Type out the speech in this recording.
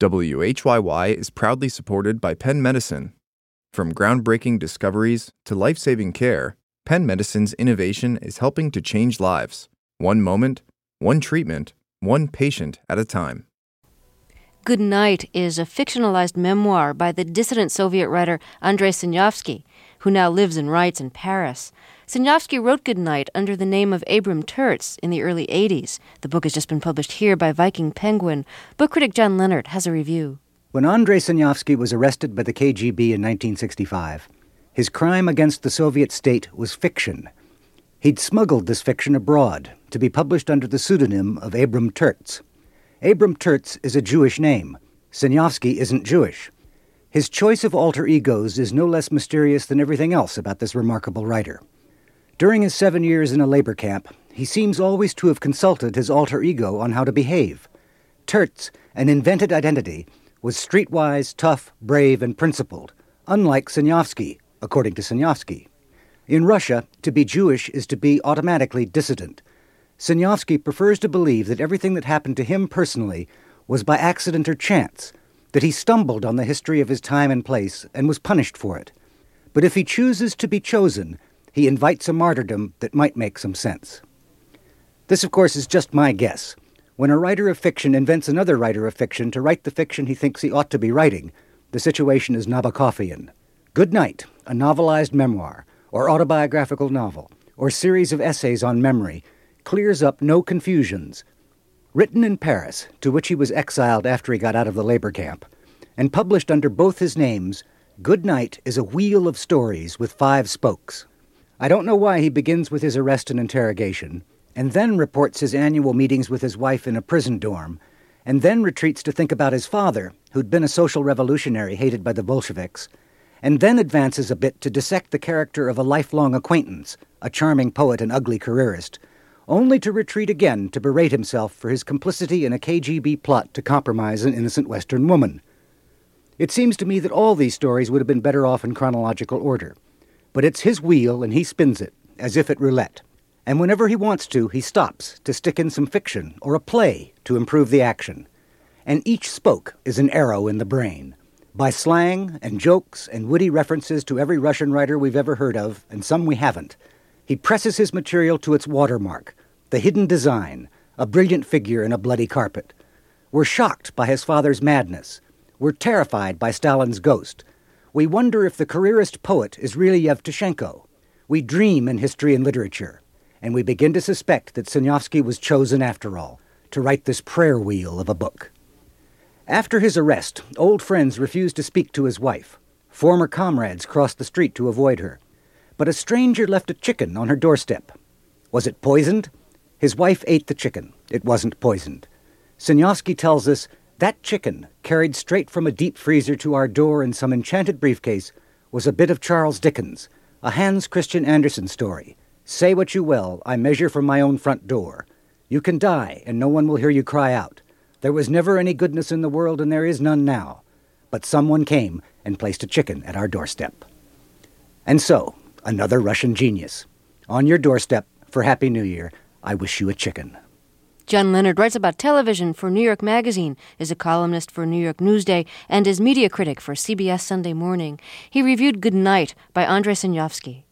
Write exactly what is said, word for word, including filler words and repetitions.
W H Y Y is proudly supported by Penn Medicine. From groundbreaking discoveries to life-saving care, Penn Medicine's innovation is helping to change lives, one moment, one treatment, one patient at a time. Good Night is a fictionalized memoir by the dissident Soviet writer Andrei Sinyavsky, who now lives and writes in Paris. Sinyavsky wrote Good Night under the name of Abram Tertz in the early eighties. The book has just been published here by Viking Penguin. Book critic John Leonard has a review. When Andrei Sinyavsky was arrested by the K G B in nineteen sixty-five, his crime against the Soviet state was fiction. He'd smuggled this fiction abroad to be published under the pseudonym of Abram Tertz. Abram Tertz is a Jewish name. Sinyavsky isn't Jewish. His choice of alter egos is no less mysterious than everything else about this remarkable writer. During his seven years in a labor camp, he seems always to have consulted his alter ego on how to behave. Tertz, an invented identity, was streetwise, tough, brave, and principled, unlike Sinyavsky, according to Sinyavsky. In Russia, to be Jewish is to be automatically dissident. Sinyavsky prefers to believe that everything that happened to him personally was by accident or chance, that he stumbled on the history of his time and place and was punished for it. But if he chooses to be chosen, he invites a martyrdom that might make some sense. This, of course, is just my guess. When a writer of fiction invents another writer of fiction to write the fiction he thinks he ought to be writing, the situation is Nabokovian. Good Night, a novelized memoir, or autobiographical novel, or series of essays on memory, clears up no confusions. Written in Paris, to which he was exiled after he got out of the labor camp, and published under both his names, Good Night is a wheel of stories with five spokes. I don't know why he begins with his arrest and interrogation, and then reports his annual meetings with his wife in a prison dorm, and then retreats to think about his father, who'd been a social revolutionary hated by the Bolsheviks, and then advances a bit to dissect the character of a lifelong acquaintance, a charming poet and ugly careerist, only to retreat again to berate himself for his complicity in a K G B plot to compromise an innocent Western woman. It seems to me that all these stories would have been better off in chronological order. But it's his wheel, and he spins it, as if at roulette. And whenever he wants to, he stops to stick in some fiction or a play to improve the action. And each spoke is an arrow in the brain. By slang and jokes and witty references to every Russian writer we've ever heard of, and some we haven't, he presses his material to its watermark, the hidden design, a brilliant figure in a bloody carpet. We're shocked by his father's madness. We're terrified by Stalin's ghost. We wonder if the careerist poet is really Yevtushenko. We dream in history and literature, and we begin to suspect that Sinyavsky was chosen after all, to write this prayer wheel of a book. After his arrest, old friends refused to speak to his wife. Former comrades crossed the street to avoid her. But a stranger left a chicken on her doorstep. Was it poisoned? His wife ate the chicken. It wasn't poisoned. Sinyavsky tells us, that chicken, carried straight from a deep freezer to our door in some enchanted briefcase, was a bit of Charles Dickens, a Hans Christian Andersen story. Say what you will, I measure from my own front door. You can die, and no one will hear you cry out. There was never any goodness in the world, and there is none now. But someone came and placed a chicken at our doorstep. And so, another Russian genius. On your doorstep, for Happy New Year, I wish you a chicken. John Leonard writes about television for New York Magazine, is a columnist for New York Newsday, and is media critic for C B S Sunday Morning. He reviewed Good Night by Andrei Sinyavsky.